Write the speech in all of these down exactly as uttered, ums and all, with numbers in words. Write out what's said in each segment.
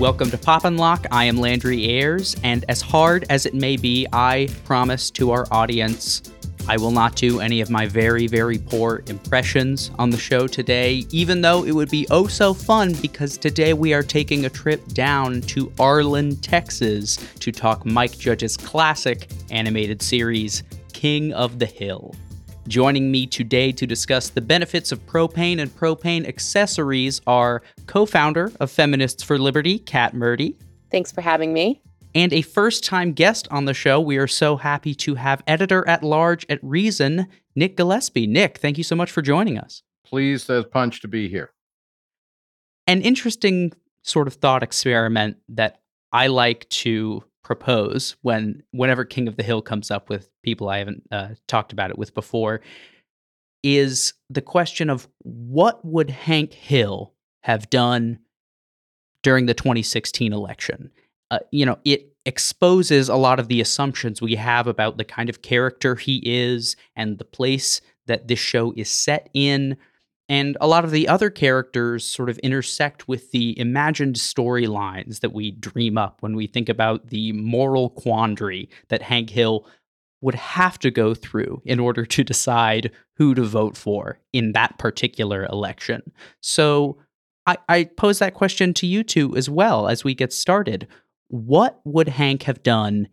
Welcome to Pop and Lock. I am Landry Ayers, and as hard as it may be, I promise to our audience, I will not do any of my very, very poor impressions on the show today, even though it would be oh so fun because today we are taking a trip down to Arlen, Texas to talk Mike Judge's classic animated series, King of the Hill. Joining me today to discuss the benefits of propane and propane accessories are co-founder of Feminists for Liberty, Kat Murdy. Thanks for having me. And a first-time guest on the show. We are so happy to have editor-at-large at Reason, Nick Gillespie. Nick, thank you so much for joining us. Pleased as punch to be here. An interesting sort of thought experiment that I like to propose when whenever King of the Hill comes up with people I haven't uh, talked about it with before is the question of what would Hank Hill have done during the twenty sixteen election? Uh, you know, it exposes a lot of the assumptions we have about the kind of character he is and the place that this show is set in. And a lot of the other characters sort of intersect with the imagined storylines that we dream up when we think about the moral quandary that Hank Hill would have to go through in order to decide who to vote for in that particular election. So I, I pose that question to you two as well as we get started. What would Hank have done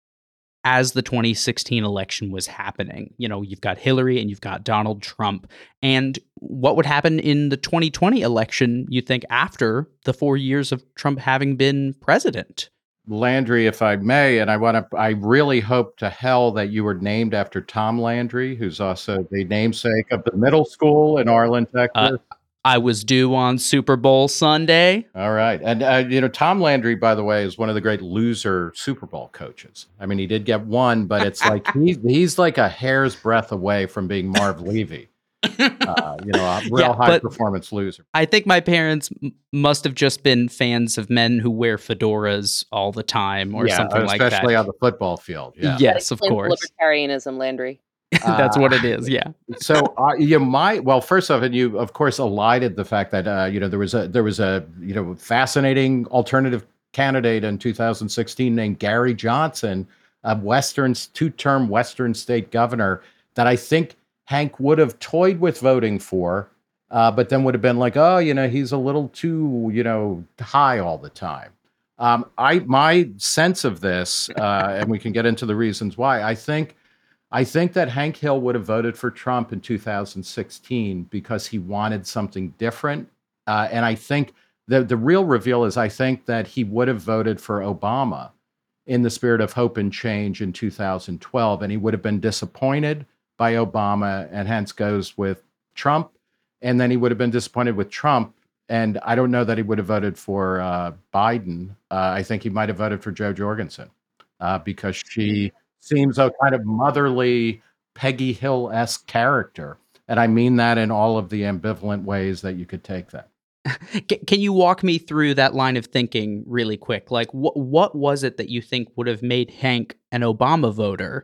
as the twenty sixteen election was happening? You know, you've got Hillary and you've got Donald Trump. And what would happen in the twenty twenty election, you think, after the four years of Trump having been president? Landry, if I may, and I want to, I really hope to hell that you were named after Tom Landry, who's also the namesake of the middle school in Arlen, Texas. Uh, I was due on Super Bowl Sunday. All right. And, uh, you know, Tom Landry, by the way, is one of the great loser Super Bowl coaches. I mean, he did get one, but it's like he's, he's like a hair's breadth away from being Marv Levy, uh, you know, a real yeah, high performance loser. I think my parents m- must have just been fans of men who wear fedoras all the time or yeah, something like that. Especially on the football field. Yeah. Yes, of course. Libertarianism, Landry. That's uh, what it is, yeah. So uh, you might, well, first off, and you of course elided the fact that uh, you know there was a there was a you know fascinating alternative candidate in two thousand sixteen named Gary Johnson, a Western two-term Western state governor that I think Hank would have toyed with voting for, uh, but then would have been like, oh, you know, he's a little too you know high all the time. Um, I my sense of this, uh, and we can get into the reasons why. I think. I think that Hank Hill would have voted for Trump in two thousand sixteen because he wanted something different. Uh, and I think the, the real reveal is I think that he would have voted for Obama in the spirit of hope and change in two thousand twelve. And he would have been disappointed by Obama and hence goes with Trump. And then he would have been disappointed with Trump. And I don't know that he would have voted for uh, Biden. Uh, I think he might have voted for Jo Jorgensen uh, because she seems a kind of motherly Peggy Hill-esque character. And I mean that in all of the ambivalent ways that you could take that. Can you walk me through that line of thinking really quick? Like, what what was it that you think would have made Hank an Obama voter?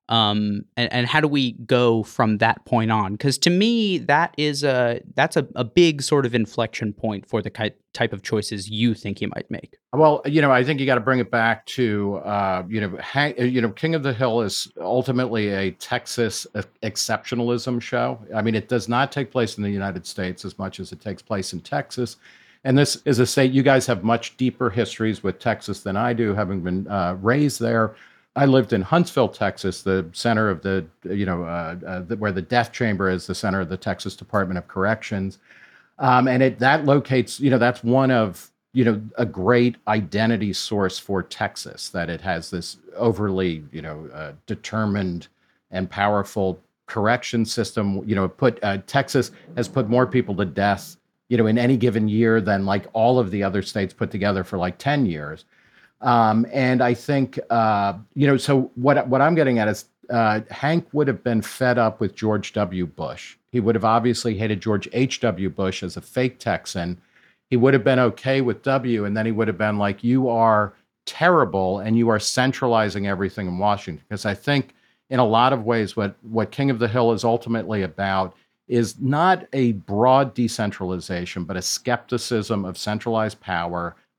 Um, and, and how do we go from that point on? Because to me, that is a that's a, a big sort of inflection point for the ki- type of choices you think he might make. Well, you know, I think you got to bring it back to, uh, you know, hang, you know, King of the Hill is ultimately a Texas exceptionalism show. I mean, it does not take place in the United States as much as it takes place in Texas. And this is a state, you guys have much deeper histories with Texas than I do, having been uh, raised there. I lived in Huntsville, Texas, the center of the, you know, uh, uh, the, where the death chamber is, the center of the Texas Department of Corrections. Um, and it that locates, you know, that's one of, you know, a great identity source for Texas, that it has this overly, you know, uh, determined and powerful correction system. You know, put uh, Texas has put more people to death, you know, in any given year than like all of the other states put together for like ten years. Um, and I think, uh, you know, so what what I'm getting at is uh, Hank would have been fed up with George W. Bush. He would have obviously hated George H W. Bush as a fake Texan. He would have been okay with W, and then he would have been like, you are terrible, and you are centralizing everything in Washington. Because I think in a lot of ways, what, what King of the Hill is ultimately about is not a broad decentralization, but a skepticism of centralized power,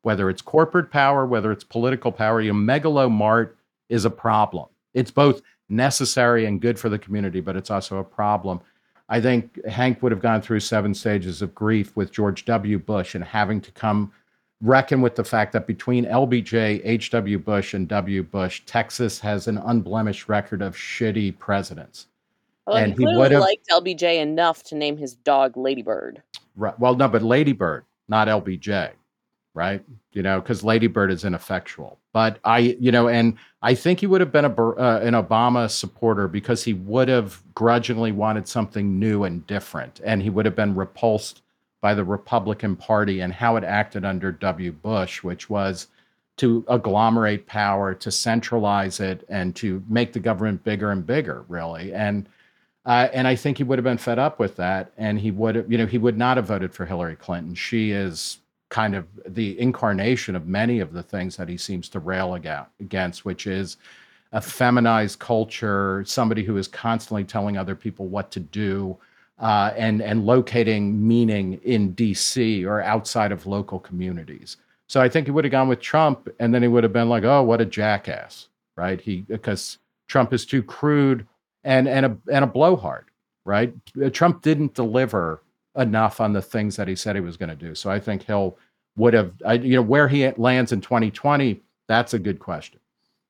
whether it's corporate power, whether it's political power. You know, megalomart is a problem. It's both necessary and good for the community, but it's also a problem. I think Hank would have gone through seven stages of grief with George W. Bush and having to come reckon with the fact that between L B J, H W. Bush, and W. Bush, Texas has an unblemished record of shitty presidents. Well, and he he clearly would have liked L B J enough to name his dog Ladybird. right, well, no, but Lady Bird, not L B J, right? You know, because Lady Bird is ineffectual. But I, you know, and I think he would have been a Bar- uh, an Obama supporter because he would have grudgingly wanted something new and different, and he would have been repulsed by the Republican Party and how it acted under W. Bush, which was to agglomerate power, to centralize it, and to make the government bigger and bigger, really. And uh, and I think he would have been fed up with that, and he would have, you know, he would not have voted for Hillary Clinton. She is kind of the incarnation of many of the things that he seems to rail aga- against, which is a feminized culture, somebody who is constantly telling other people what to do, uh, and and locating meaning in D C or outside of local communities. So I think he would have gone with Trump, and then he would have been like, "Oh, what a jackass!" Right? He because Trump is too crude and and a and a blowhard. Right? Trump didn't deliver enough on the things that he said he was going to do. So I think he'll would have, I, you know, where he lands in twenty twenty. That's a good question.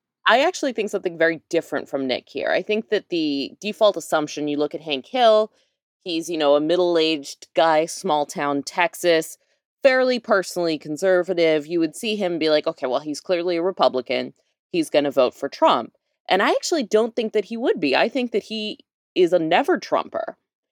I actually think something very different from Nick here. I think that the default assumption, you look at Hank Hill, he's, you know, a middle-aged guy, small town Texas, fairly personally conservative. You would see him be like, okay, well, he's clearly a Republican. He's going to vote for Trump. And I actually don't think that he would be. I think that he is a never Trumper.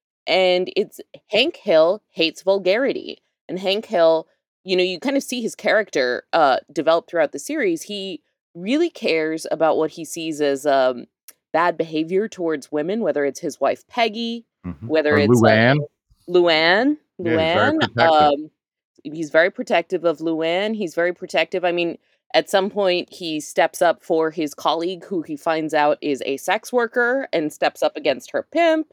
And it's Hank Hill hates vulgarity. And Hank Hill, you know, you kind of see his character uh, develop throughout the series. He really cares about what he sees as um, bad behavior towards women, whether it's his wife Peggy, Mhm. whether Or it's Luann. uh, Luann. Yeah, he's very Luann. protective. Um, he's very protective of Luann. He's very protective. I mean, at some point, he steps up for his colleague, who he finds out is a sex worker, and steps up against her pimp.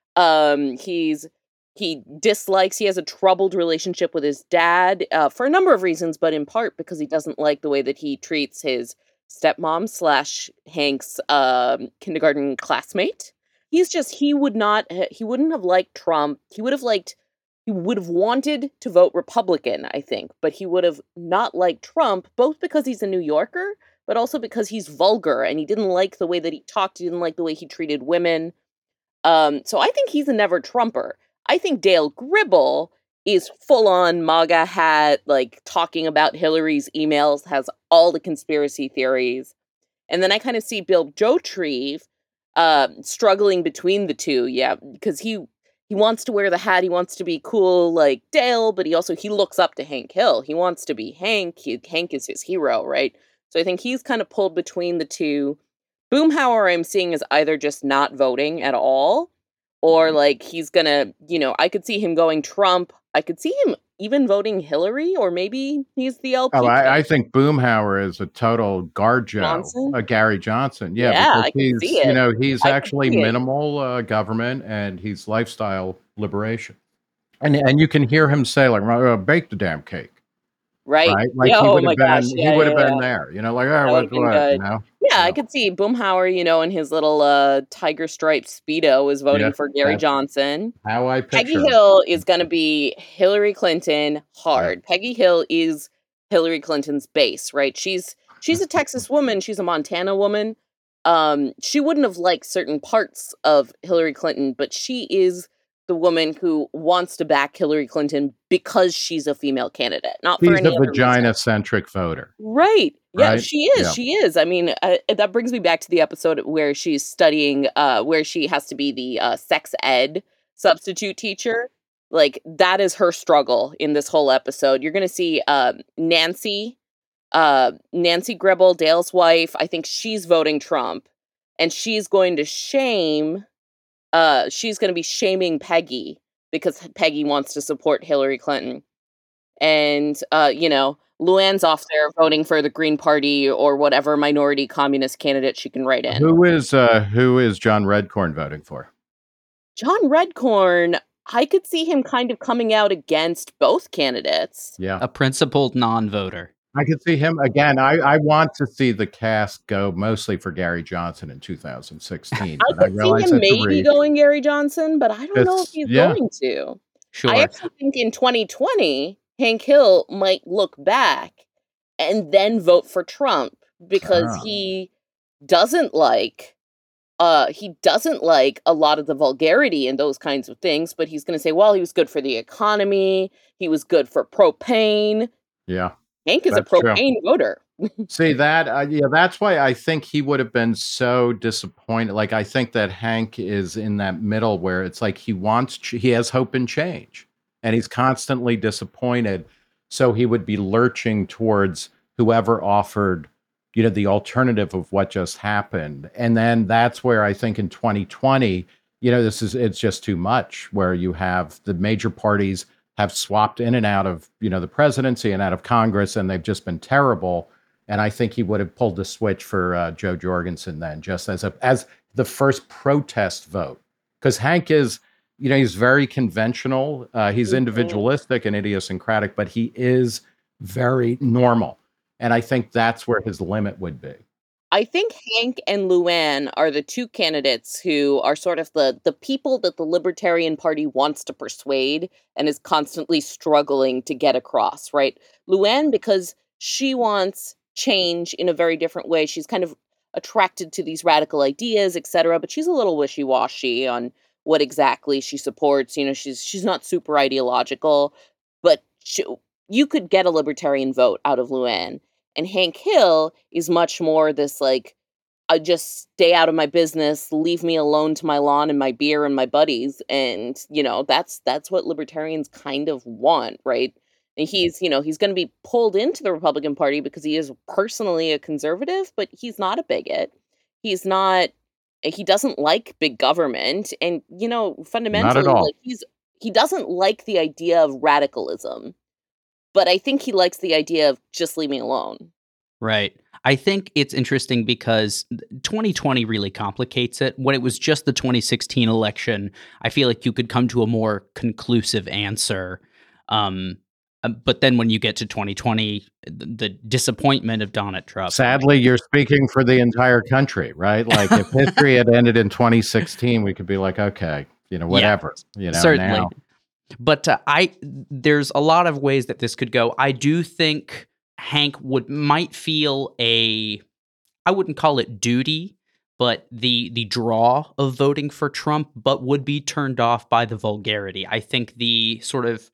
Um, he's he dislikes, he has a troubled relationship with his dad uh, for a number of reasons, but in part because he doesn't like the way that he treats his stepmom slash Hank's um, kindergarten classmate. He's just, he would not, he wouldn't have liked Trump. He would have liked, he would have wanted to vote Republican, I think, but he would have not liked Trump, both because he's a New Yorker, but also because he's vulgar and he didn't like the way that he talked. He didn't like the way he treated women. Um, so I think he's a never Trumper. I think Dale Gribble is full on MAGA hat, like talking about Hillary's emails, has all the conspiracy theories. And then I kind of see Bill Jotreve uh, struggling between the two. Yeah, because he he wants to wear the hat. He wants to be cool like Dale, but he also, he looks up to Hank Hill. He wants to be Hank. He, Hank is his hero, right? So I think he's kind of pulled between the two. Boomhauer, I'm seeing, is either just not voting at all, or like he's gonna, you know, I could see him going Trump. I could see him even voting Hillary, or maybe he's the L P. Oh, I, I think Boomhauer is a total Garjo, Johnson? a Gary Johnson. Yeah, Yeah, because I can he's, see it. you know, he's I can actually see it. minimal uh, government and he's lifestyle liberation. And and you can hear him say like, "Uh, "Bake the damn cake." Right. Right? Like Yeah, he oh would my have been, gosh. he Yeah, would yeah, have been yeah. there. You know, like, oh, That what, would've been what, you good. know? Yeah, I Yeah. could see Boomhauer, you know, in his little uh, tiger striped Speedo is voting Yeah, for Gary that's Johnson. how I Peggy picture him. Hill is going to be Hillary Clinton Yeah. hard. Peggy Hill is Hillary Clinton's base, right? She's she's a Texas woman. She's a Montana woman. Um, she wouldn't have liked certain parts of Hillary Clinton, but she is the woman who wants to back Hillary Clinton because she's a female candidate, not for He's any a other reason. vagina-centric voter, Right. Yeah, right? she is. Yeah. She is. I mean, uh, that brings me back to the episode where she's studying, uh, where she has to be the uh, sex ed substitute teacher. Like, that is her struggle in this whole episode. You're going to see um, Nancy, uh, Nancy Gribble, Dale's wife. I think she's voting Trump, and she's going to shame, uh, she's going to be shaming Peggy because Peggy wants to support Hillary Clinton. And, uh, you know, Luann's off there voting for the Green Party or whatever minority communist candidate she can write in. Who is uh, who is John Redcorn voting for? John Redcorn, I could see him kind of coming out against both candidates. Yeah. A principled non-voter. I could see him again. I, I want to see the cast go mostly for Gary Johnson in two thousand sixteen, I but I could see realize him that's a maybe reach. going Gary Johnson, but I don't know if It's he's yeah, going to. I Sure. actually think in twenty twenty, Hank Hill might look back and then vote for Trump because ah, he doesn't like uh he doesn't like a lot of the vulgarity and those kinds of things, but he's going to say, well, he was good for the economy, he was good for propane. yeah, Hank is a that's true. propane voter. See that? Uh, yeah, that's why I think he would have been so disappointed. Like I think that Hank is in that middle where it's like he wants, ch- he has hope and change, and he's constantly disappointed. So he would be lurching towards whoever offered, you know, the alternative of what just happened. And then that's where I think in twenty twenty, you know, this is it's just too much. Where you have the major parties have swapped in and out of, you know, the presidency and out of Congress, and they've just been terrible. And I think he would have pulled the switch for uh, Joe Jorgensen then, just as a as the first protest vote, because Hank is, you know, he's very conventional. Uh, he's Mhm. individualistic and idiosyncratic, but he is very normal, and I think that's where his limit would be. I think Hank and Luann are the two candidates who are sort of the the people that the Libertarian Party wants to persuade and is constantly struggling to get across, right? Luann, because she wants change in a very different way. She's kind of attracted to these radical ideas, et cetera, but she's a little wishy-washy on what exactly she supports. You know, she's she's not super ideological, but she, you could get a libertarian vote out of Luann. And Hank Hill is much more this like, I just stay out of my business, leave me alone to my lawn and my beer and my buddies. And, you know, that's that's what libertarians kind of want, right? And he's, you know, he's going to be pulled into the Republican Party because he is personally a conservative, but he's not a bigot. He's not he doesn't like big government, and you know, Not at fundamentally all. like he's he doesn't like the idea of radicalism, but I think he likes the idea of just leave me alone. Right. I think it's interesting because twenty twenty really complicates it. When it was just the twenty sixteen election, I feel like you could come to a more conclusive answer. Um, uh, but then when you get to twenty twenty, the, the disappointment of Donald Trump. Sadly, you're speaking for the entire country, right? Like if history had ended in twenty sixteen, we could be like, okay, you know, Yeah, whatever. You know, certainly. now But uh, I there's a lot of ways that this could go. I do think Hank would might feel a I wouldn't call it duty, but the the draw of voting for Trump, but would be turned off by the vulgarity. I think the sort of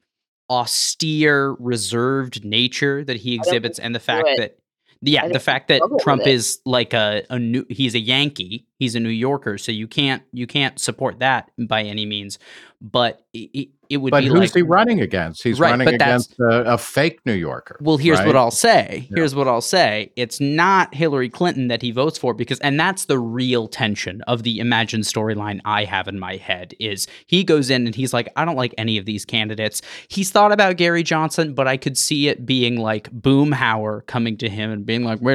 austere, reserved nature that he I don't think exhibits, and the he'll do fact it. that yeah, I the think he'll fact that struggle with Trump it. is like a a new he's a Yankee, he's a New Yorker, so you can't you can't support that by any means. But it, it would but be who's like he running against? He's right, running but that's against a, a fake New Yorker, well, here's what right? I'll say. Yeah. Here's what I'll say. It's not Hillary Clinton that he votes for because, and that's the real tension of the imagined storyline I have in my head is he goes in and he's like, I don't like any of these candidates. He's thought about Gary Johnson, but I could see it being like Boomhauer coming to him and being like,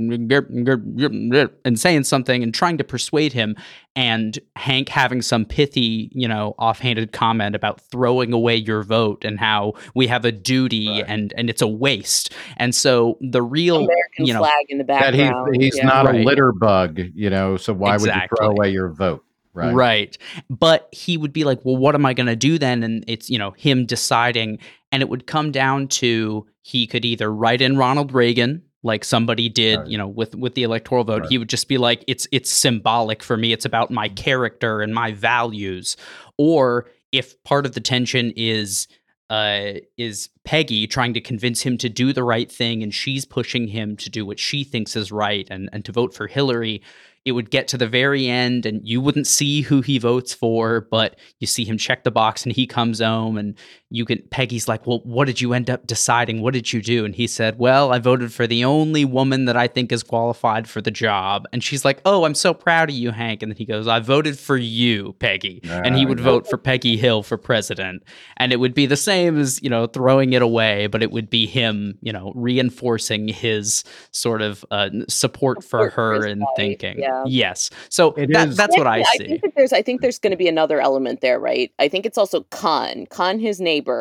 and saying something and trying to persuade him. And Hank having some pithy, you know, offhanded comment about throwing away your vote and how we have a duty Right. and and it's a waste. And so the real, American you know, flag in the That he's background. he's Yeah. not a Right. litter bug, you know. So why would you throw Exactly. away your vote, right? Right. But he would be like, well, what am I going to do then? And it's, you know, him deciding. And it would come down to he could either write in Ronald Reagan, like somebody did, Right. you know, with with the electoral vote. Right. He would just be like, it's it's symbolic for me. It's about my character and my values. Or if part of the tension is uh, is Peggy trying to convince him to do the right thing, and she's pushing him to do what she thinks is right, and and to vote for Hillary. It would get to the very end, and you wouldn't see who he votes for, but you see him check the box, and he comes home, and you can. Peggy's like, "Well, what did you end up deciding? What did you do?" And he said, "Well, I voted for the only woman that I think is qualified for the job." And she's like, "Oh, I'm so proud of you, Hank." And then he goes, "I voted for you, Peggy," and he Uh, would yeah. vote for Peggy Hill for president, and it would be the same as you know throwing it away, but it would be him, you know, reinforcing his sort of uh, support for Support for her his and wife. thinking. Yeah. Yes. So It that is. that's what I Actually, I see. think that there's I think there's going to be another element there, right? I think it's also Khan, Khan, his neighbor.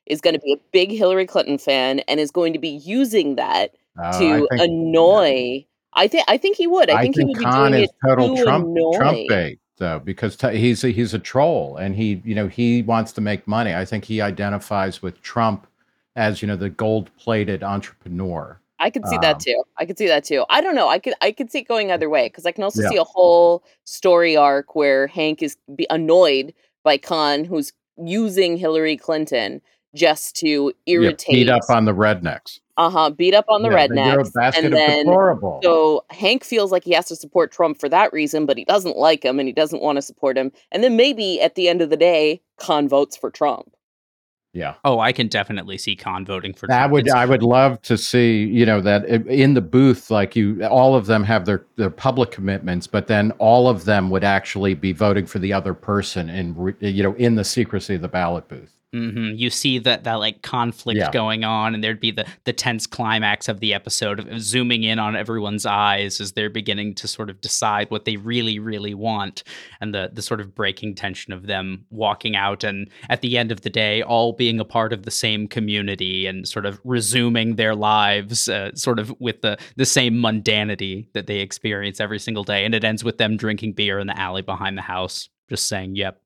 is going to be a big Hillary Clinton fan and is going to be using that Oh, I to think yeah. annoy. I think I think he would. I I think he think would be Khan doing is it total to Trump Trump annoy. bait though, because t- he's a, he's a troll and he you know he wants to make money. I think he identifies with Trump as you know the gold plated entrepreneur. I could see that Um, too. I could see that too. I don't know. I could I could see it going either way because I can also yeah, see a whole story arc where Hank is be annoyed by Khan, who's using Hillary Clinton just to yeah, beat irritate. up on the rednecks. Uh-huh, beat up on the Yeah, that you're a rednecks, basket and of then deplorable. so Hank feels like he has to support Trump for that reason, but he doesn't like him and he doesn't want to support him. And then maybe at the end of the day, Khan votes for Trump. Yeah. Oh, I can definitely see Khan voting for I Trump. would It's, I would love to see, you know, that i- in the booth, like you, all of them have their, their public commitments, but then all of them would actually be voting for the other person in, re- you know, in the secrecy of the ballot booth. mhm, you see that that like conflict Yeah. going on, and there'd be the the tense climax of the episode of zooming in on everyone's eyes as they're beginning to sort of decide what they really, really want, and the the sort of breaking tension of them walking out, and at the end of the day, all being a part of the same community and sort of resuming their lives, uh, sort of with the the same mundanity that they experience every single day, and it ends with them drinking beer in the alley behind the house, just saying, "Yep."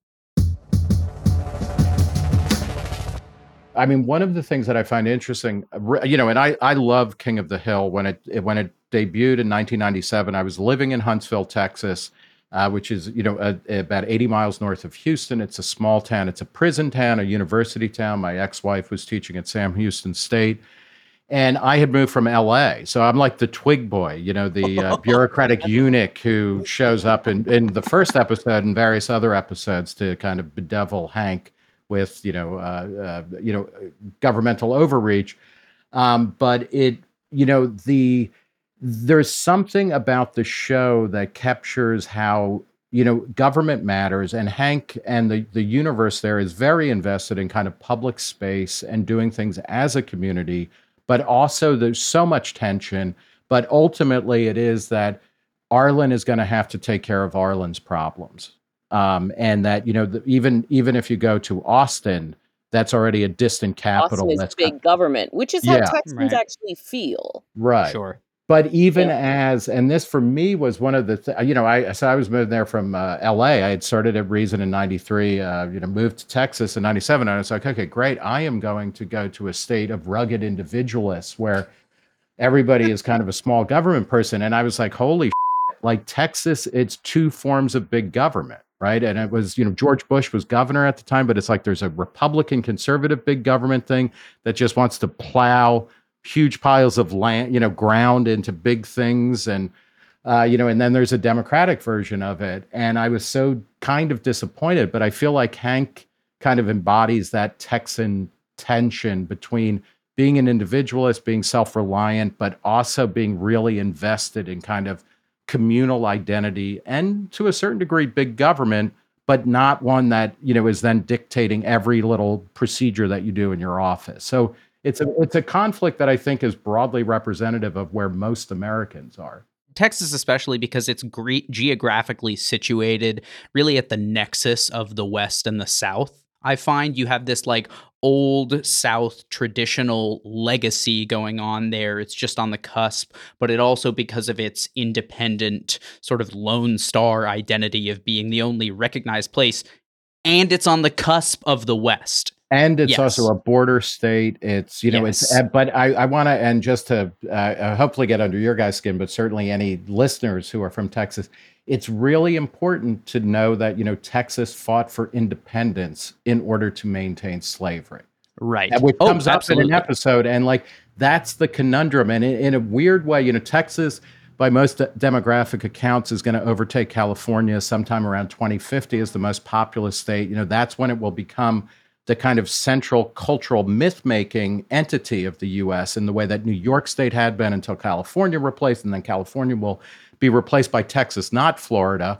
I mean, one of the things that I find interesting, uh, re- you know, and I, I love King of the Hill when it, it when it debuted in nineteen ninety-seven. I was living in Huntsville, Texas, uh, which is you know uh, about eighty miles north of Houston. It's a small town. It's a prison town, a university town. My ex-wife was teaching at Sam Houston State, and I had moved from L A. So I'm like the twig boy, you know, the uh, bureaucratic eunuch who shows up in, in the first episode and various other episodes to kind of bedevil Hank with, you know, uh, uh, you know, governmental overreach. Um, but it, you know, the there's something about the show that captures how you know government matters, and Hank and the the universe there is very invested in kind of public space and doing things as a community. But also, there's so much tension. But ultimately, it is that Arlen is going to have to take care of Arlen's problems, um, and that you know the, even even if you go to Austin, that's already a distant Austin capital. is That's kind big government, which is how yeah, Texans Right. actually feel. right. Sure. But even Yeah. as, and this for me was one of the, th- you know, I so I was moving there from uh, L A. I had started at Reason in ninety-three, uh, you know, moved to Texas in ninety-seven. And I was like, okay, great. I am going to go to a state of rugged individualists where everybody is kind of a small government person. And I was like, holy shit, like Texas, it's two forms of big government, right? And it was, you know, George Bush was governor at the time, but it's like there's a Republican conservative big government thing that just wants to plow huge piles of land, you know, ground into big things. And, uh, you know, and then there's a Democratic version of it. And I was so kind of disappointed, but I feel like Hank kind of embodies that Texan tension between being an individualist, being self-reliant, but also being really invested in kind of communal identity and to a certain degree, big government, but not one that, you know, is then dictating every little procedure that you do in your office. So it's a it's a conflict that I think is broadly representative of where most Americans are. Texas, especially because it's gre- geographically situated really at the nexus of the West and the South. I find you have this like old South traditional legacy going on there. It's just on the cusp, but it also, because of its independent sort of Lone Star identity of being the only recognized place, and it's on the cusp of the West. And it's Yes. also a border state. It's, you know, it's, Yes. uh, but I, I want to, and just to uh, uh, hopefully get under your guys' skin, but certainly any listeners who are from Texas, it's really important to know that, you know, Texas fought for independence in order to maintain slavery. Right. And which Oh, comes up in absolutely. an episode. And like, that's the conundrum. And in, in a weird way, you know, Texas, by most de- demographic accounts, is going to overtake California sometime around twenty fifty as the most populous state. You know, that's when it will become the kind of central cultural myth-making entity of the U S in the way that New York State had been until California replaced, and then California will be replaced by Texas, not Florida,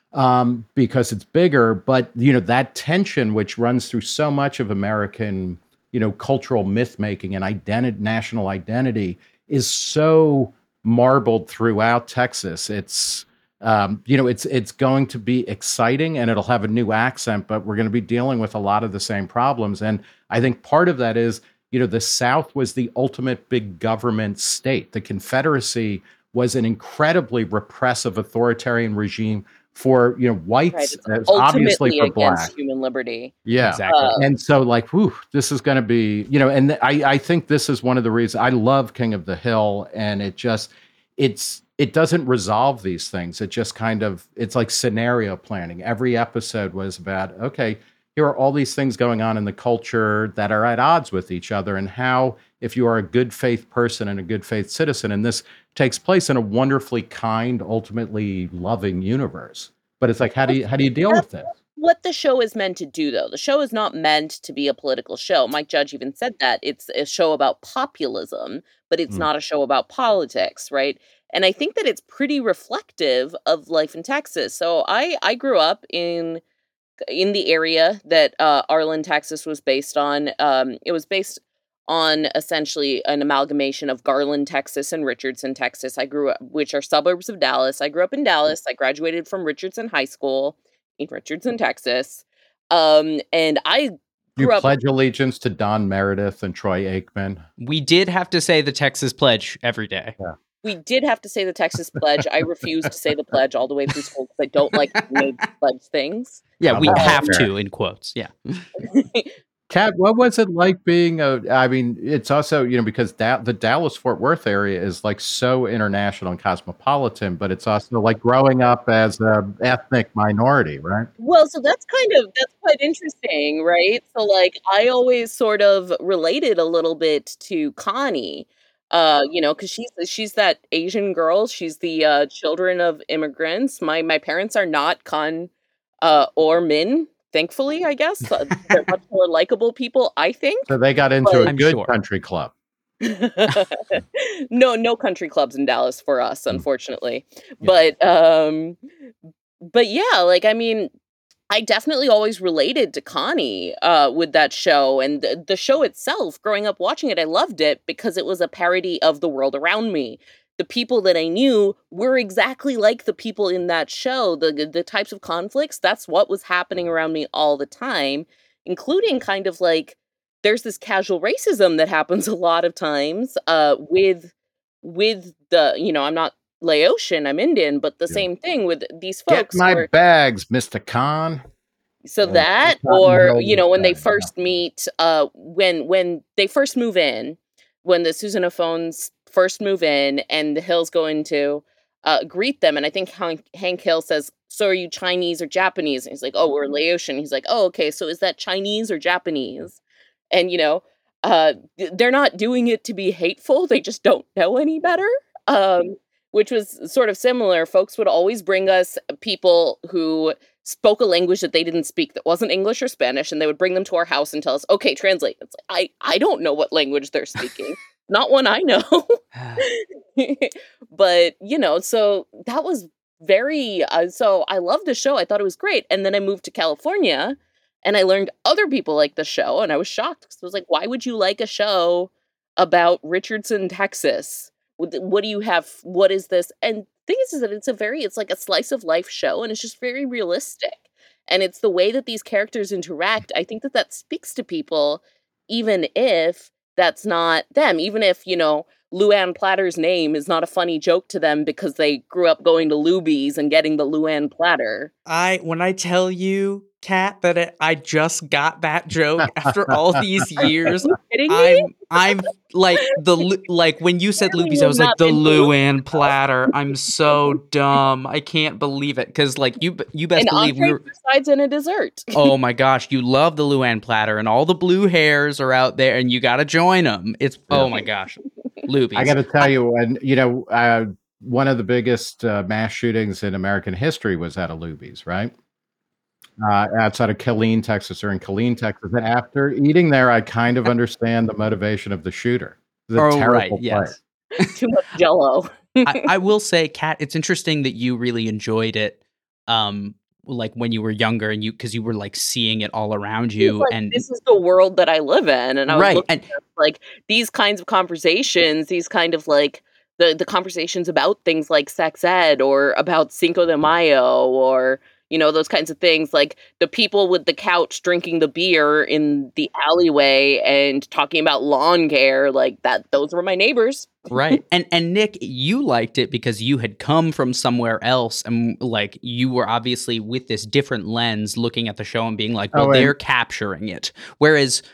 um, because it's bigger. But, you know, that tension, which runs through so much of American, you know, cultural myth-making and identity, national identity, is so marbled throughout Texas. It's, Um, you know, it's it's going to be exciting and it'll have a new accent, but we're going to be dealing with a lot of the same problems. And I think part of that is, you know, the South was the ultimate big government state. The Confederacy was an incredibly repressive authoritarian regime for, you know, Right. whites, It's as obviously ultimately for against black. human liberty. Yeah. Exactly. Uh, And so like, whew, this is going to be, you know, and th- I, I think this is one of the reasons I love King of the Hill. And it just, it's, it doesn't resolve these things. It just kind of, it's like scenario planning. Every episode was about, okay, here are all these things going on in the culture that are at odds with each other. And how, if you are a good faith person and a good faith citizen, and this takes place in a wonderfully kind, ultimately loving universe. But it's like, how do you, how do you deal that's with this? what the show is meant to do, though. The show is not meant to be a political show. Mike Judge even said that. It's a show about populism, but it's Mm. not a show about politics, right? And I think that it's pretty reflective of life in Texas. So I I grew up in in the area that uh, Arlen, Texas was based on. Um, it was based on essentially an amalgamation of Garland, Texas and Richardson, Texas. I grew up, which are suburbs of Dallas. I grew up in Dallas. I graduated from Richardson High School in Richardson, Texas. Um, and I You grew up, pledge allegiance to Don Meredith and Troy Aikman. We did have to say the Texas Pledge every day. Yeah. we did have to say the Texas Pledge. I refused to say the pledge all the way through school because I don't like made pledge things. Yeah, Well, we that's have fair. to in quotes. Yeah. Kat, what was it like being a? I mean, it's also, you know, because da- the Dallas Fort Worth area is like so international and cosmopolitan, but it's also like growing up as a ethnic minority, right? Well, so that's kind of that's quite interesting, right? So like I always sort of related a little bit to Connie. Uh, you know, because she's she's that Asian girl. She's the uh, children of immigrants. My my parents are not Con uh, or Min, thankfully, I guess. Uh, they're much more likable people, I think. So they got into But a I'm good sure. country club. no, no country clubs in Dallas for us, Mm. unfortunately. Yeah. But um, but yeah, like I mean, I definitely always related to Connie uh, with that show. And the, the show itself, growing up watching it, I loved it because it was a parody of the world around me. The people that I knew were exactly like the people in that show. The, the types of conflicts, that's what was happening around me all the time, including kind of like there's this casual racism that happens a lot of times uh, with with the, you know, I'm not Laotian, I'm Indian, but the Yeah. same thing with these Get folks my were bags, Mister Khan. so Uh, that Cotton or Hill you was know when they bad, yeah. first meet uh when when they first move in, when the Susan phones first move in and the Hills go into uh greet them, and I think Hank, Hank Hill says, so are you Chinese or Japanese? And he's like, oh, we're Laotian. He's like, oh, okay, so is that Chinese or Japanese? And you know uh th- they're not doing it to be hateful, they just don't know any better. um which was sort of similar. Folks would always bring us people who spoke a language that they didn't speak that wasn't English or Spanish, and they would bring them to our house and tell us, okay, translate. It's like, I, I don't know what language they're speaking. Not one I know. But, you know, so that was very, uh, so I loved the show. I thought it was great. And then I moved to California and I learned other people like the show, and I was shocked because I was like, why would you like a show about Richardson, Texas? What what do you have? What is this? And the thing is, is that it's a very, it's like a slice of life show, and it's just very realistic. And it's the way that these characters interact. I think that that speaks to people, even if that's not them. Even if, you know, Luann Platter's name is not a funny joke to them because they grew up going to Luby's and getting the Luann Platter. I when I tell you, Kat, that it, I just got that joke after all these years. Are you kidding me? I'm I'm like the Lu- like when you said Clearly Luby's, I you've was like not the been to Luby's. Luann platter. I'm so dumb. I can't believe it because like you b- you best An believe we entree, were. two sides, and a dessert. Oh my gosh, you love the Luann platter, and all the blue hairs are out there, and you got to join them. It's oh my gosh, Luby's. I got to tell you, and you know, uh, one of the biggest uh, mass shootings in American history was at a Luby's, right? Uh, outside of Killeen, Texas, or in Killeen, Texas. And after eating there, I kind of understand the motivation of the shooter. It's a Oh, terrible right, yes. place. Too much Jello. I, I will say, Kat, it's interesting that you really enjoyed it, um, like when you were younger, and you because you were like seeing it all around It's you, like, and this is the world that I live in, and I was right, looking and at like these kinds of conversations, these kind of like the the conversations about things like sex ed or about Cinco de Mayo or, you know, those kinds of things, like the people with the couch drinking the beer in the alleyway and talking about lawn care, like that, those were my neighbors. Right. And and Nick, you liked it because you had come from somewhere else and like you were obviously with this different lens looking at the show and being like, well, Oh, and they're capturing it. Whereas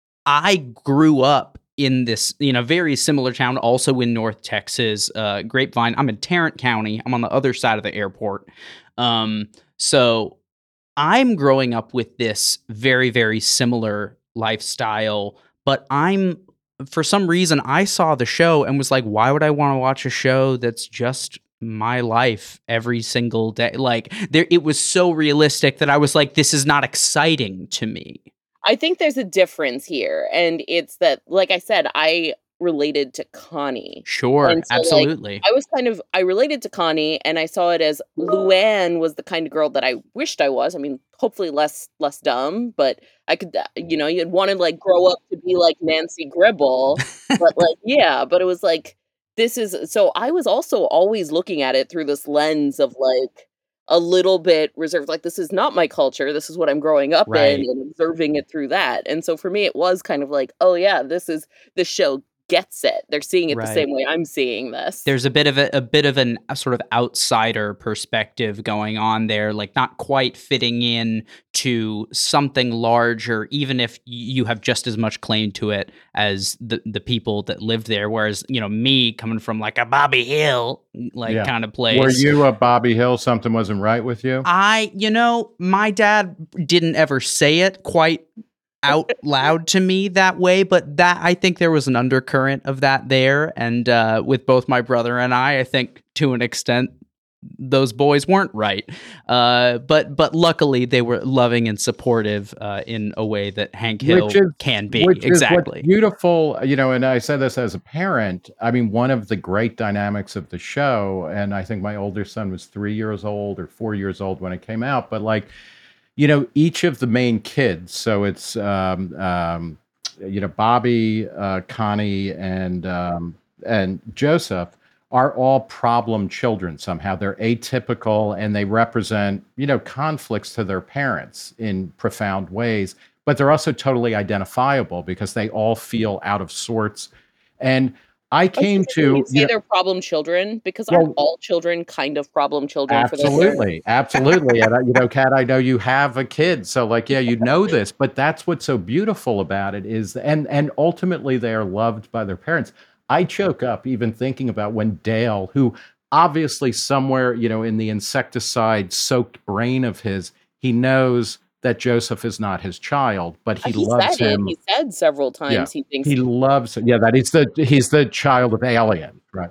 I grew up in this, you know, very similar town, also in North Texas, uh, Grapevine. I'm in Tarrant County. I'm on the other side of the airport. Um, so I'm growing up with this very, very similar lifestyle, but I'm, for some reason, I saw the show and was like, why would I want to watch a show that's just my life every single day? Like, there, it was so realistic that I was like, this is not exciting to me. I think there's a difference here, and it's that, like I said, I related to Connie. Sure, And so, like, absolutely. I was kind of, I related to Connie, and I saw it as Luann was the kind of girl that I wished I was. I mean, hopefully less less dumb, but I could, uh, you know, you'd want to like grow up to be like Nancy Gribble, but like, yeah, but it was like, this is, so I was also always looking at it through this lens of like, a little bit reserved, like this is not my culture, this is what I'm growing up Right. in, and observing it through that. And so for me it was kind of like, oh yeah, this is, this show gets it, they're seeing it the Right. same way I'm seeing this. There's a bit of a, a bit of an a sort of outsider perspective going on there, like not quite fitting in to something larger, even if y- you have just as much claim to it as the the people that lived there. Whereas, you know, me coming from like a Bobby Hill like Yeah. kind of place. were you a Bobby Hill? Something wasn't right with you? I, you know, my dad didn't ever say it quite out loud to me that way, but that I think there was an undercurrent of that there. And uh, with both my brother and I, I think to an extent, those boys weren't right. Uh, but but luckily they were loving and supportive uh, in a way that Hank Hill Which is can be. which is Exactly. what's beautiful, you know, and I said this as a parent. I mean, one of the great dynamics of the show, and I think my older son was three years old or four years old when it came out, but like, you know, each of the main kids, so it's, um, um, you know, Bobby, uh, Connie, and um, and Joseph are all problem children somehow. They're atypical and they represent, you know, conflicts to their parents in profound ways, but they're also totally identifiable because they all feel out of sorts. And I came Interesting you to, say you know, they're problem children, because aren't well, all children kind of problem children for their parents? absolutely, absolutely. And I, you know, Kat, I know you have a kid, so like, yeah, you know this, but that's what's so beautiful about it is, and and ultimately they are loved by their parents. I choke up even thinking about when Dale, who obviously somewhere, you know, in the insecticide-soaked brain of his, he knows that Joseph is not his child, but Uh, he he loves said it. him. He said several Yeah, times he thinks he loves, yeah, that he's the he's the child of alien, right?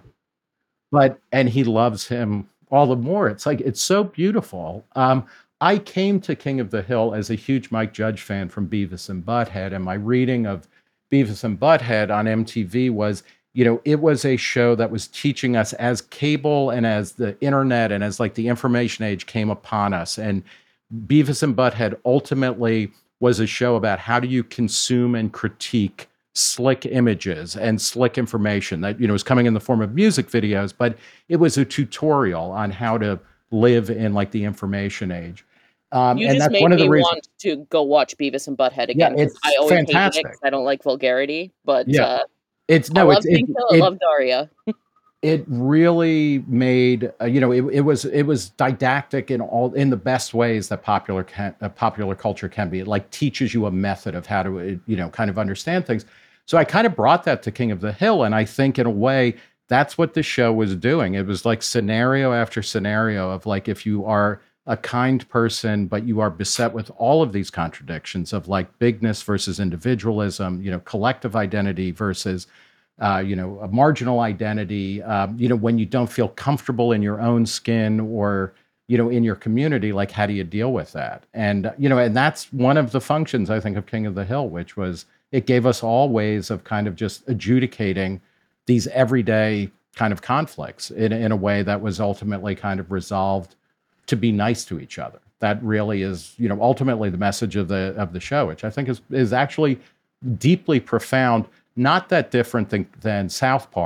But and he loves him all the more. It's like it's so beautiful. Um, I came to King of the Hill as a huge Mike Judge fan from Beavis and Butthead, and my reading of Beavis and Butthead on M T V was, you know, it was a show that was teaching us as cable and as the internet and as like the information age came upon us. And Beavis and Butthead ultimately was a show about how do you consume and critique slick images and slick information that, you know, was coming in the form of music videos, but it was a tutorial on how to live in like the information age. Um, You and just that's made one of the me reasons. want to go watch Beavis and Butthead Yeah, again, 'cause it's I always hated it fantastic. 'cause I don't like vulgarity, but, Yeah, uh, it's I no, it's love it Pink Hill, I it love Daria. it really made uh, you know it, it was it was didactic in all in the best ways that popular can, uh, popular culture can be. It like teaches you a method of how to uh, you know kind of understand things. So I kind of brought that to King of the Hill, and I think in a way that's what the show was doing. It was like scenario after scenario of like if you are a kind person, but you are beset with all of these contradictions of like bigness versus individualism, you know, collective identity versus uh, you know, a marginal identity, um, you know, when you don't feel comfortable in your own skin or, you know, in your community, like how do you deal with that? And, you know, and that's one of the functions, I think, of King of the Hill, which was it gave us all ways of kind of just adjudicating these everyday kind of conflicts in, in a way that was ultimately kind of resolved to be nice to each other. That really is, you know, ultimately the message of the of the show, which I think is is actually deeply profound. Not that different than, than South Park,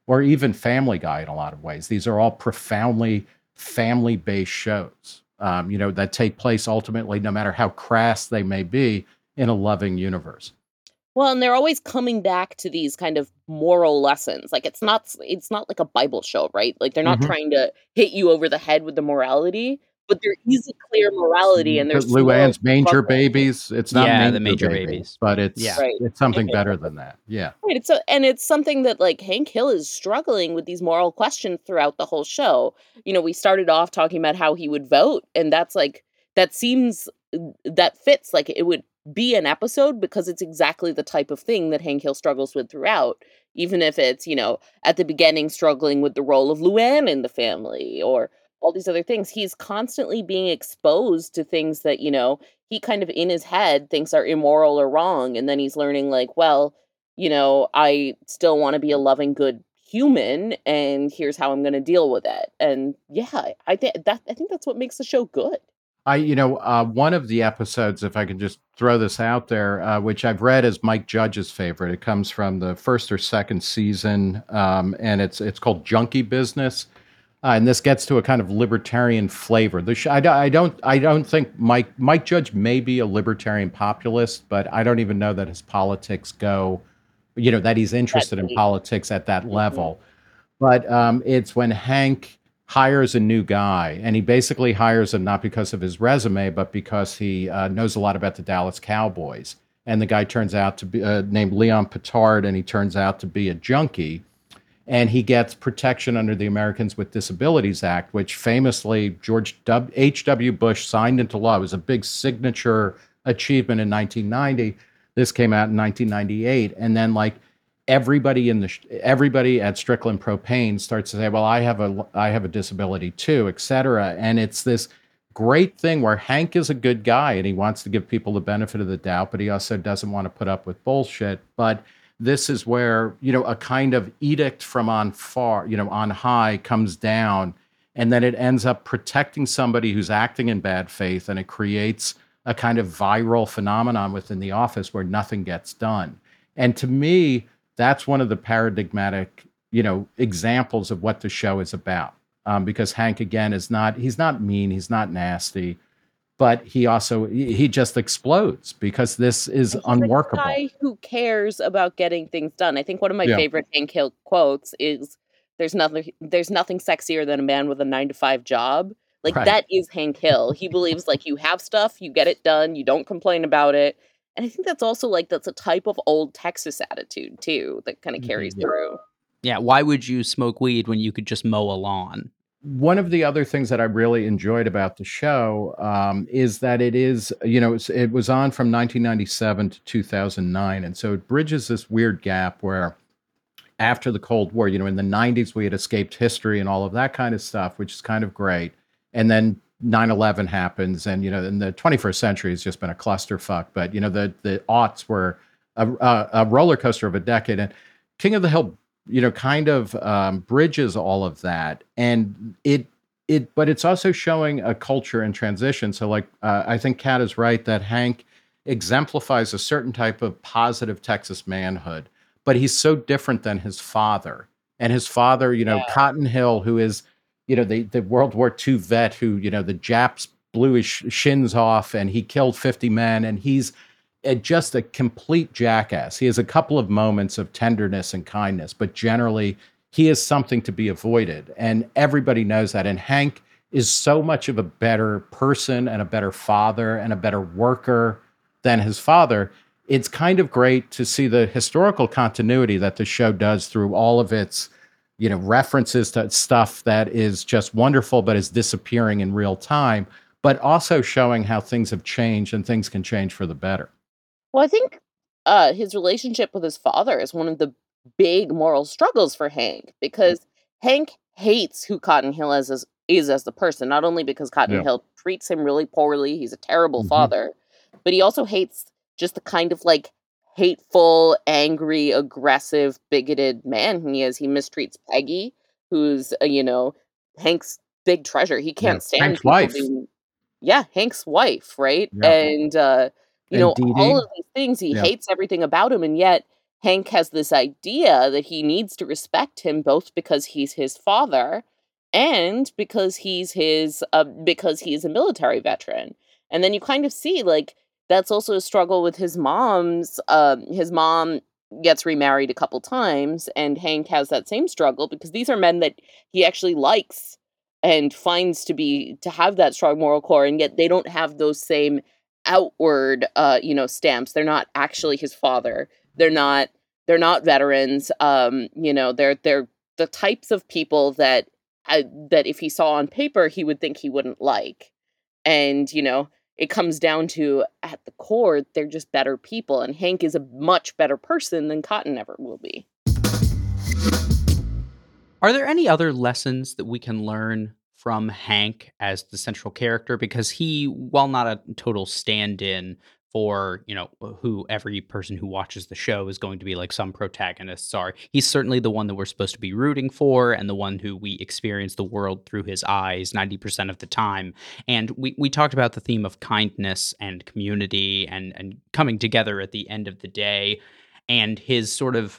or even Family Guy in a lot of ways. These are all profoundly family-based shows, um, you know, that take place ultimately, no matter how crass they may be, in a loving universe. Well, and they're always coming back to these kind of moral lessons. Like it's not s- it's not like a Bible show, right? Like they're not Mhm. trying to hit you over the head with the morality, but there is a clear morality and The there's moral Luann's Manger struggle. Babies, it's not Yeah, the Manger Manger Baby, Babies. but Yeah. it's Right. it's something better than that. Yeah. Right. It's a, and it's something that like Hank Hill is struggling with these moral questions throughout the whole show. You know, we started off talking about how he would vote, and that's like that seems that fits like it would be an episode because it's exactly the type of thing that Hank Hill struggles with throughout. Even if it's, you know, at the beginning struggling with the role of Luann in the family or all these other things. He's constantly being exposed to things that, you know, he kind of in his head thinks are immoral or wrong. And then he's learning, like, well, you know, I still want to be a loving, good human, and here's how I'm going to deal with it. And yeah, I think that I think that's what makes the show good. I, you know, uh, one of the episodes, if I can just throw this out there, uh, which I've read is Mike Judge's favorite. It comes from the first or second season, um, and it's it's called Junkie Business. Uh, and this gets to a kind of libertarian flavor. The sh- I, don't- I don't I don't think Mike Mike Judge may be a libertarian populist, but I don't even know that his politics go, you know, that he's That interested in deep. politics at that Mhm. level. But um, it's when Hank hires a new guy, and he basically hires him not because of his resume, but because he uh, knows a lot about the Dallas Cowboys. And the guy turns out to be uh, named Leon Petard, and he turns out to be a junkie. And he gets protection under the Americans with Disabilities Act, which famously George H W. Bush signed into law. It was a big signature achievement in nineteen ninety. This came out in nineteen ninety-eight, and then like everybody in the everybody at Strickland Propane starts to say, "Well, I have a I have a disability too," et cetera. And it's this great thing where Hank is a good guy and he wants to give people the benefit of the doubt, but he also doesn't want to put up with bullshit. But this is where, you know, a kind of edict from on far, you know, on high comes down, and then it ends up protecting somebody who's acting in bad faith, and it creates a kind of viral phenomenon within the office where nothing gets done. And to me, that's one of the paradigmatic, you know, examples of what the show is about. Um, because Hank again is not he's not mean, he's not nasty, but he also he he just explodes because this is And he's a unworkable. guy who cares about getting things done. I think one of my Yeah. favorite Hank Hill quotes is there's nothing there's nothing sexier than a man with a nine to five job. Like Right. that is Hank Hill. He believes like you have stuff, you get it done, you don't complain about it. And I think that's also like that's a type of old Texas attitude too that kind of carries Mhm. through. Yeah, why would you smoke weed when you could just mow a lawn? One of the other things that I really enjoyed about the show um, is that it is, you know, it's, it was on from nineteen ninety-seven to two thousand nine. And so it bridges this weird gap where after the Cold War, you know, in the nineties, we had escaped history and all of that kind of stuff, which is kind of great. And then nine eleven happens. And, you know, in the twenty-first century has just been a clusterfuck. But, you know, the, the aughts were a, a, a roller coaster of a decade. And King of the Hill, you know, kind of um, bridges all of that. And it, it, but it's also showing a culture in transition. So, like, uh, I think Kat is right that Hank exemplifies a certain type of positive Texas manhood, but he's so different than his father. And his father, you know, Yeah. Cotton Hill, who is, you know, the, the World War Two vet who, you know, the Japs blew his sh- shins off and he killed fifty men. And he's a, just a complete jackass. He has a couple of moments of tenderness and kindness, but generally he is something to be avoided. And everybody knows that. And Hank is so much of a better person and a better father and a better worker than his father. It's kind of great to see the historical continuity that the show does through all of its, you know, references to stuff that is just wonderful, but is disappearing in real time, but also showing how things have changed and things can change for the better. Well, I think uh, his relationship with his father is one of the big moral struggles for Hank because Hank hates who Cotton Hill is as, is as the person, not only because Cotton Yeah. Hill treats him really poorly, he's a terrible Mhm. father, but he also hates just the kind of like hateful, angry, aggressive, bigoted man he is. He mistreats Peggy, who's, uh, you know, Hank's big treasure. He Yeah. can't stand Hank's people wife. being, yeah, Hank's wife, right? Yeah. And, uh, you And know, Dee all Dee. of these things, he Yeah. hates everything about him, and yet Hank has this idea that he needs to respect him both because he's his father and because he's his uh, because he's a military veteran. And then you kind of see like that's also a struggle with his mom's um his mom gets remarried a couple times, and Hank has that same struggle because these are men that he actually likes and finds to be to have that strong moral core, and yet they don't have those same outward uh you know stamps. They're not actually his father. They're not they're not veterans. Um you know, they're they're the types of people that I, that if he saw on paper he would think he wouldn't like. And you know, it comes down to at the core they're just better people, and Hank is a much better person than Cotton ever will be. Are there any other lessons that we can learn from Hank as the central character? Because he, while not a total stand-in for, you know, who every person who watches the show is going to be like some protagonists are, he's certainly the one that we're supposed to be rooting for and the one who we experience the world through his eyes ninety percent of the time. And we, we talked about the theme of kindness and community and, and coming together at the end of the day, and his sort of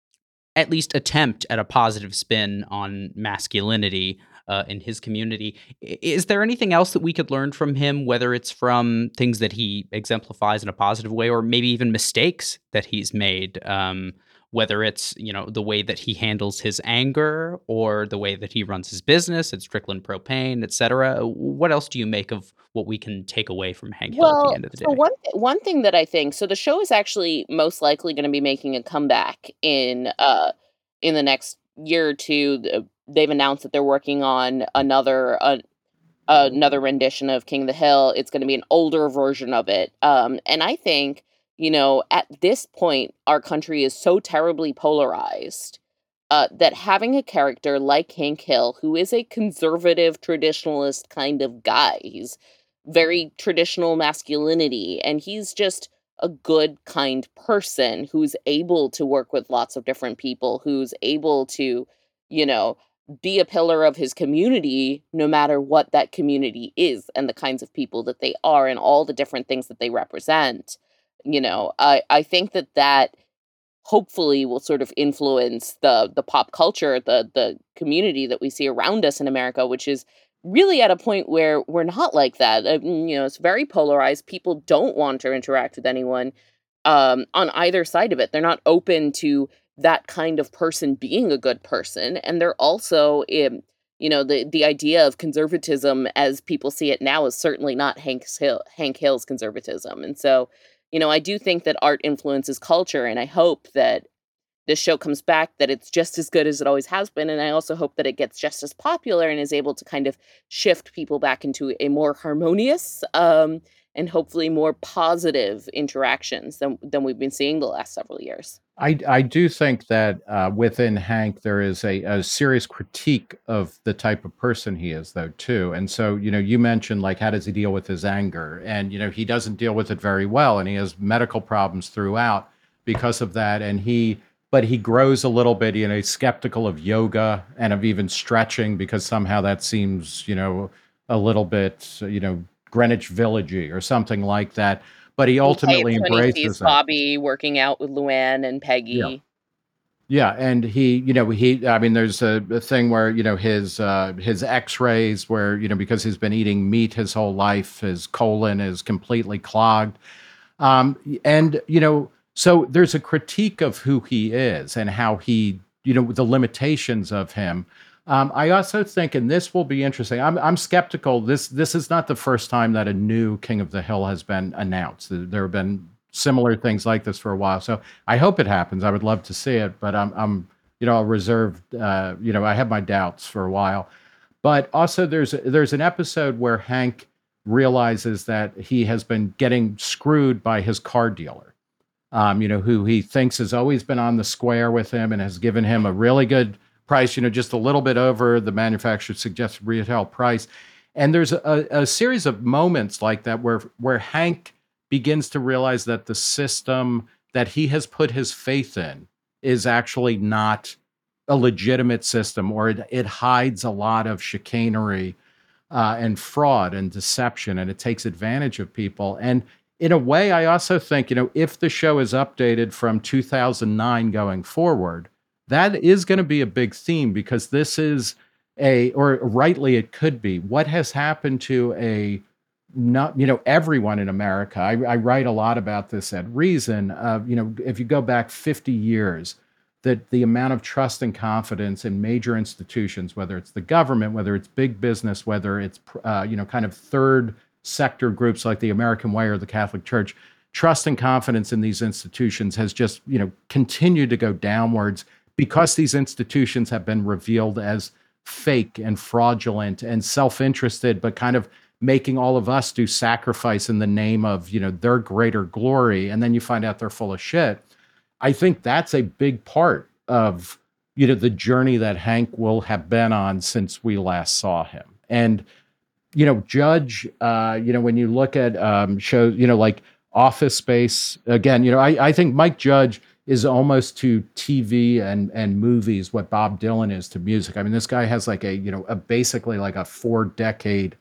at least attempt at a positive spin on masculinity uh, in his community. I- Is there anything else that we could learn from him, whether it's from things that he exemplifies in a positive way, or maybe even mistakes that he's made? Um, whether it's, you know, the way that he handles his anger or the way that he runs his business at Strickland Propane, et cetera. What else do you make of what we can take away from Hank Hill at the Well, end of the so day? one th- one thing that I think, so the show is actually most likely going to be making a comeback in uh in the next year or two. Th- They've announced that they're working on another uh, another rendition of King of the Hill. It's going to be an older version of it. Um, and I think, you know, at this point, our country is so terribly polarized uh, that having a character like Hank Hill, who is a conservative, traditionalist kind of guy, he's very traditional masculinity, and he's just a good, kind person who's able to work with lots of different people, who's able to, you know, be a pillar of his community no matter what that community is and the kinds of people that they are and all the different things that they represent. You know, I, I think that that hopefully will sort of influence the the pop culture, the the community that we see around us in America, which is really at a point where we're not like that. Uh, mm, you know, it's very polarized. People don't want to interact with anyone um, on either side of it. They're not open to that kind of person being a good person, and they're also, um, you know, the the idea of conservatism as people see it now is certainly not Hank's Hill, Hank Hill's conservatism, and so. You know, I do think that art influences culture, and I hope that this show comes back, that it's just as good as it always has been, and I also hope that it gets just as popular and is able to kind of shift people back into a more harmonious, um, and hopefully more positive interactions than than we've been seeing the last several years. I, I do think that uh, within Hank there is a, a serious critique of the type of person he is, though, too. And so, you know, you mentioned like how does he deal with his anger, and you know he doesn't deal with it very well, and he has medical problems throughout because of that. And he, but he grows a little bit. You know, he's skeptical of yoga and of even stretching because somehow that seems, you know, a little bit, you know, Greenwich Villagey or something like that. But he He ultimately hates when he sees embraces that. Bobby working out with Luann and Yeah. Peggy. Yeah, and he, you know, he, I mean, there's a, a thing where, you know, his uh, his X-rays where, you know, because he's been eating meat his whole life, his colon is completely clogged. Um, and, you know, so there's a critique of who he is and how he, you know, the limitations of him. Um, I also think, and this will be interesting, I'm, I'm skeptical. This this is not the first time that a new King of the Hill has been announced. There there have been similar things like this for a while. So I hope it happens. I would love to see it, but I'm, I'm you know, reserved. Uh, you know, I have my doubts for a while. But also, there's there's an episode where Hank realizes that he has been getting screwed by his car dealer, um, you know, who he thinks has always been on the square with him and has given him a really good price, you know, just a little bit over the manufacturer's suggested retail price. And there's a, a series of moments like that where where Hank begins to realize that the system that he has put his faith in is actually not a legitimate system, or it, it hides a lot of chicanery uh, and fraud and deception, and it takes advantage of people. And in a way, I also think, you know, if the show is updated from two thousand nine going forward, that is going to be a big theme because this is a, or rightly it could be, what has happened to a, not, you know, everyone in America. I, I write a lot about this at Reason. Uh, you know, if you go back fifty years, that the amount of trust and confidence in major institutions, whether it's the government, whether it's big business, whether it's, uh, you know, kind of third sector groups like the American Way or the Catholic Church, trust and confidence in these institutions has just, you know, continued to go downwards because these institutions have been revealed as fake and fraudulent and self-interested, but kind of making all of us do sacrifice in the name of, you know, their greater glory. And then you find out they're full of shit. I think that's a big part of, you know, the journey that Hank will have been on since we last saw him. And, you know, Judge, uh, you know, when you look at um, shows, you know, like Office Space, again, you know, I, I think Mike Judge is almost to T V and, and movies what Bob Dylan is to music. I mean, this guy has like a, you know, a basically like a four decade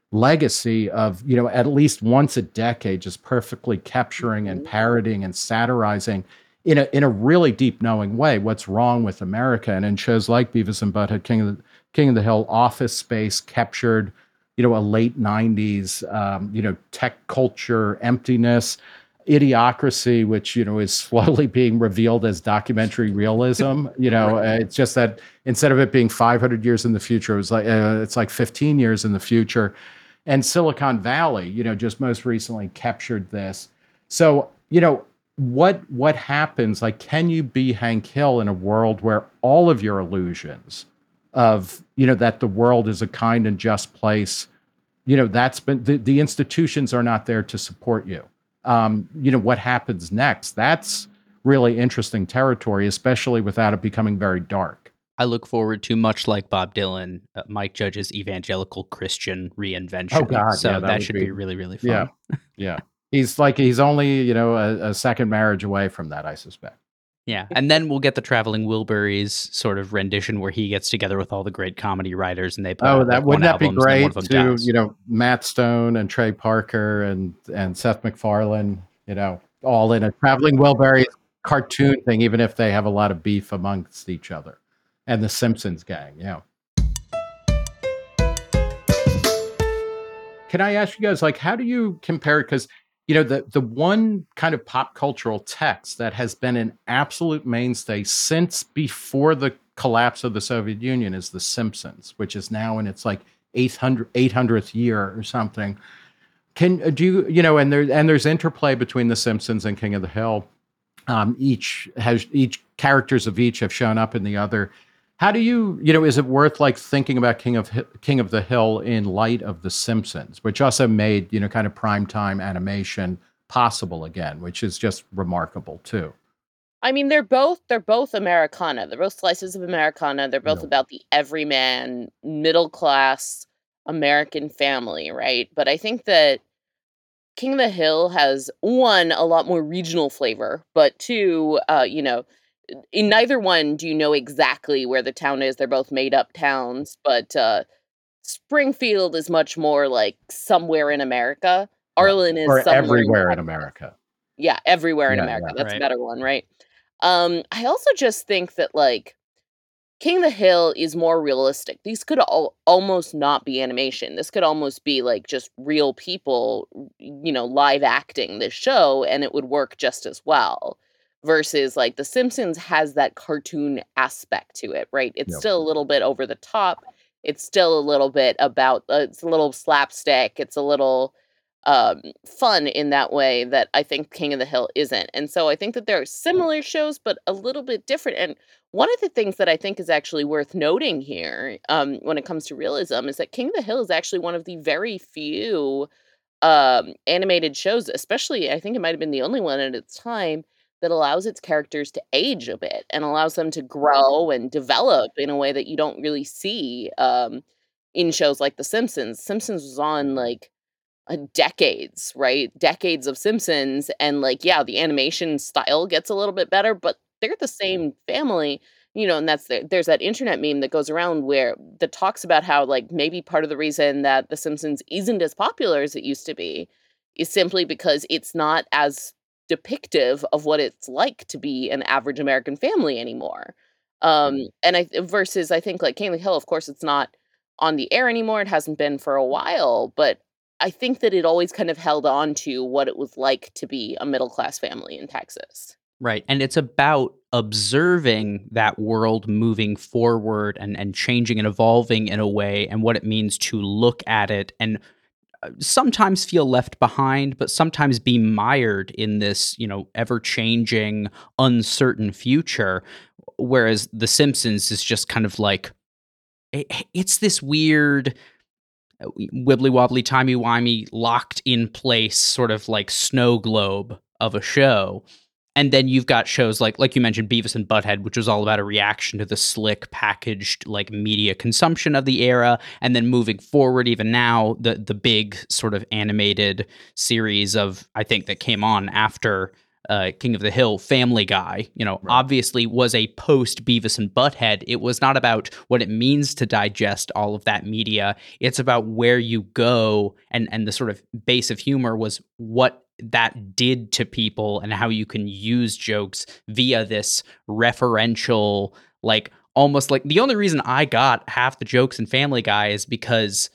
legacy of, you know, at least once a decade, just perfectly capturing and parodying and satirizing in a in a really deep knowing way what's wrong with America. And in shows like Beavis and Butthead, King of the King of the Hill, Office Space captured, you know, a late nineties, um, you know, tech culture emptiness, Idiocracy, which, you know, is slowly being revealed as documentary realism. You know, uh, it's just that instead of it being five hundred years in the future, it was like, uh, it's like fifteen years in the future. And Silicon Valley, you know, just most recently captured this. So, you know, what what happens? Like, can you be Hank Hill in a world where all of your illusions of, you know, that the world is a kind and just place, you know, that's been, the, the institutions are not there to support you. Um, you know, what happens next? That's really interesting territory, especially without it becoming very dark. I look forward to, much like Bob Dylan, uh, Mike Judge's evangelical Christian reinvention. Oh God, so yeah, that, that would should be- be really, really fun. Yeah, yeah. He's like, he's only, you know, a, a second marriage away from that, I suspect. Yeah, and then we'll get the Traveling Wilburys sort of rendition where he gets together with all the great comedy writers and they put Oh, out, that like, wouldn't one that be albums, and then one great of them to, dies. you know, Matt Stone and Trey Parker and and Seth MacFarlane, you know, all in a Traveling Wilburys cartoon thing, even if they have a lot of beef amongst each other. And the Simpsons gang, yeah. Can I ask you guys, like, how do you compare it? Because, you know, the, the one kind of pop cultural text that has been an absolute mainstay since before the collapse of the Soviet Union is The Simpsons, which is now in its like eight hundred, eight hundredth year or something. Can do you, you know, and there and there's interplay between The Simpsons and King of the Hill. Um, each has each characters of each have shown up in the other. How do you, you know, is it worth like thinking about King of Hi- King of the Hill in light of The Simpsons, which also made, you know, kind of primetime animation possible again, which is just remarkable too. I mean, they're both they're both Americana. They're both slices of Americana. They're both Yeah. about the everyman, middle class American family, right? But I think that King of the Hill has one, a lot more regional flavor, but two, uh, you know, in neither one do you know exactly where the town is. They're both made up towns, but uh, Springfield is much more like somewhere in America. Arlen is Or somewhere in everywhere in Texas. America. Yeah, everywhere in Yeah, America. yeah. That's a Right. better one, right? Um, I also just think that like King of the Hill is more realistic. These could al- almost not be animation. This could almost be like just real people, you know, live acting this show, and it would work just as well. Versus like The Simpsons has that cartoon aspect to it, right? It's Yep. still a little bit over the top. It's still a little bit about, uh, it's a little slapstick. It's a little um, fun in that way that I think King of the Hill isn't. And so I think that there are similar shows, but a little bit different. And one of the things that I think is actually worth noting here, um, when it comes to realism, is that King of the Hill is actually one of the very few um, animated shows, especially I think it might have been the only one at its time, that allows its characters to age a bit and allows them to grow and develop in a way that you don't really see um, in shows like The Simpsons. Simpsons was on like uh, decades, right? Decades of Simpsons, and like, yeah, the animation style gets a little bit better, but they're the same family, you know. And that's the, there's that internet meme that goes around where that talks about how like maybe part of the reason that The Simpsons isn't as popular as it used to be is simply because it's not as depictive of what it's like to be an average American family anymore. Um, and I versus I think like King of the Hill, of course, it's not on the air anymore. It hasn't been for a while, but I think that it always kind of held on to what it was like to be a middle class family in Texas. Right. And it's about observing that world moving forward and, and changing and evolving in a way, and what it means to look at it and uh, sometimes feel left behind, but sometimes be mired in this, you know, ever changing, uncertain future. Whereas The Simpsons is just kind of like, it, it's this weird, wibbly wobbly, timey wimey, locked in place sort of like snow globe of a show. And then you've got shows like, like you mentioned, Beavis and Butthead, which was all about a reaction to the slick, packaged, like media consumption of the era. And then moving forward, even now, the the big sort of animated series of, I think, that came on after uh, King of the Hill, Family Guy, you know, right. obviously was a post Beavis and Butthead. It was not about what it means to digest all of that media. It's about where you go, and and the sort of base of humor was what that did to people and how you can use jokes via this referential, like almost like the only reason I got half the jokes in Family Guy is because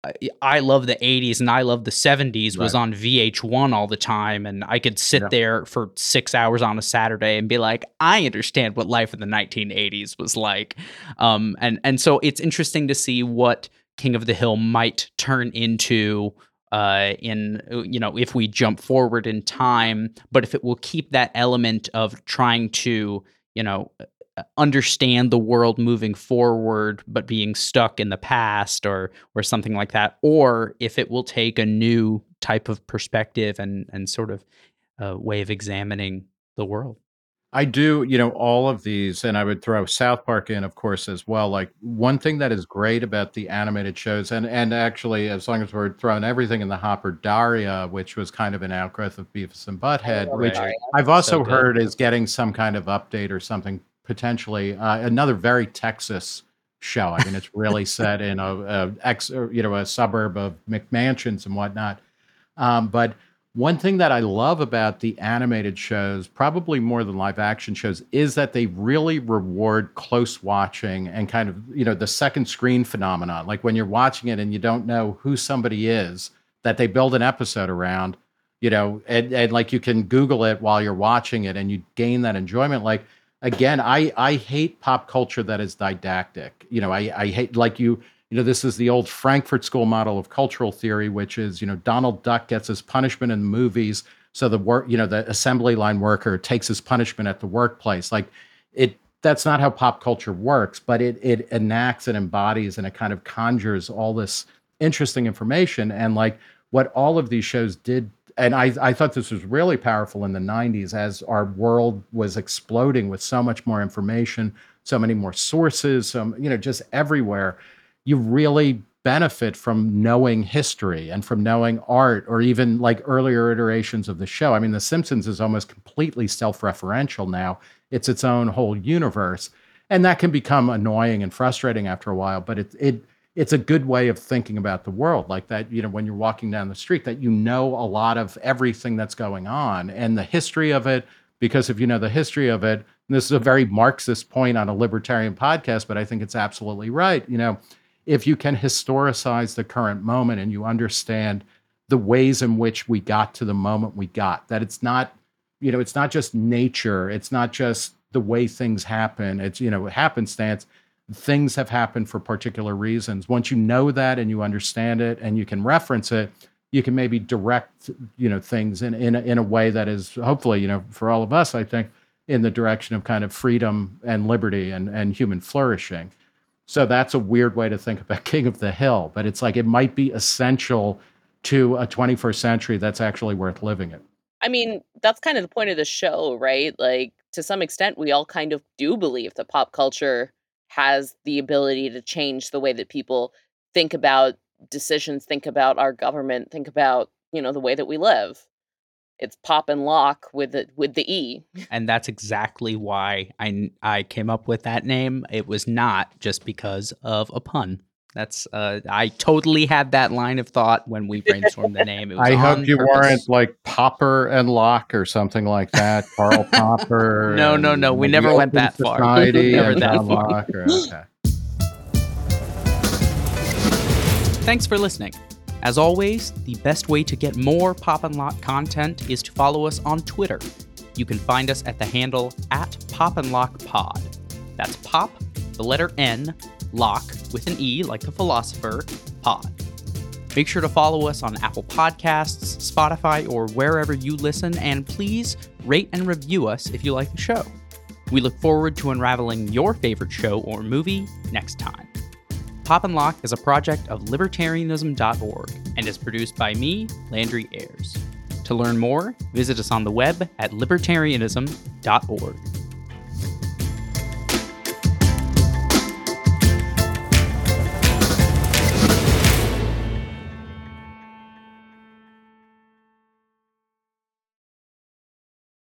I love the eighties and I love the seventies was right. on V H one all the time. And I could sit yeah. there for six hours on a Saturday and be like, I understand what life in the nineteen eighties was like. Um, and, and so it's interesting to see what King of the Hill might turn into Uh, in, you know, if we jump forward in time, but if it will keep that element of trying to, you know, understand the world moving forward, but being stuck in the past, or or something like that, or if it will take a new type of perspective and and sort of uh, way of examining the world. I do, you know, all of these, and I would throw South Park in, of course, as well. Like, one thing that is great about the animated shows, and and actually, as long as we're throwing everything in the hopper, Daria, which was kind of an outgrowth of Beavis and Butthead, love which Daria. I've also So good. heard is getting some kind of update or something potentially. Uh, another very Texas show. I mean, it's really set in a, a ex, or, you know, a suburb of McMansions and whatnot. Um, but one thing that I love about the animated shows, probably more than live action shows, is that they really reward close watching and kind of, you know, the second screen phenomenon. Like when you're watching it and you don't know who somebody is, that they build an episode around, you know, and, and like you can Google it while you're watching it and you gain that enjoyment. Like, again, I, I hate pop culture that is didactic. You know, I, I hate, like you, You know, this is the old Frankfurt School model of cultural theory, which is, you know, Donald Duck gets his punishment in the movies. So the work, you know, the assembly line worker takes his punishment at the workplace. Like it, that's not how pop culture works, but it it enacts and embodies and it kind of conjures all this interesting information. And like what all of these shows did, and I, I thought this was really powerful in the nineties as our world was exploding with so much more information, so many more sources, some, you know, just everywhere. You really benefit from knowing history and from knowing art, or even like earlier iterations of the show. I mean, The Simpsons is almost completely self-referential now. It's its own whole universe. And that can become annoying and frustrating after a while, but it, it it's a good way of thinking about the world, like that, you know, when you're walking down the street, that you know a lot of everything that's going on and the history of it, because if you know the history of it, and this is a very Marxist point on a libertarian podcast, but I think it's absolutely right, you know, if you can historicize the current moment and you understand the ways in which we got to the moment we got, that it's not, you know, it's not just nature. It's not just the way things happen. It's, you know, happenstance. Things have happened for particular reasons. Once you know that and you understand it and you can reference it, you can maybe direct, you know, things in, in, a, in a way that is hopefully, you know, for all of us, I think, in the direction of kind of freedom and liberty and, and human flourishing. So that's a weird way to think about King of the Hill, but it's like it might be essential to a twenty-first century that's actually worth living in. I mean, that's kind of the point of the show, right? Like, to some extent, we all kind of do believe that pop culture has the ability to change the way that people think about decisions, think about our government, think about, you know, the way that we live. It's pop and lock with the with the E. And that's exactly why I I came up with that name. It was not just because of a pun. That's uh, I totally had that line of thought when we brainstormed the name. It was I on hope you purpose. weren't like Popper and Locke or something like that. Karl Popper. No, no, and no. We the never went Open that far. Society Never and that John far. Locke, or- okay. Thanks for listening. As always, the best way to get more Pop and Lock content is to follow us on Twitter. You can find us at the handle at Pop and Lock Pod. That's Pop, the letter N, Lock with an E like the philosopher, Pod. Make sure to follow us on Apple Podcasts, Spotify, or wherever you listen, and please rate and review us if you like the show. We look forward to unraveling your favorite show or movie next time. Pop and Lock is a project of libertarianism dot org and is produced by me, Landry Ayres. To learn more, visit us on the web at libertarianism dot org.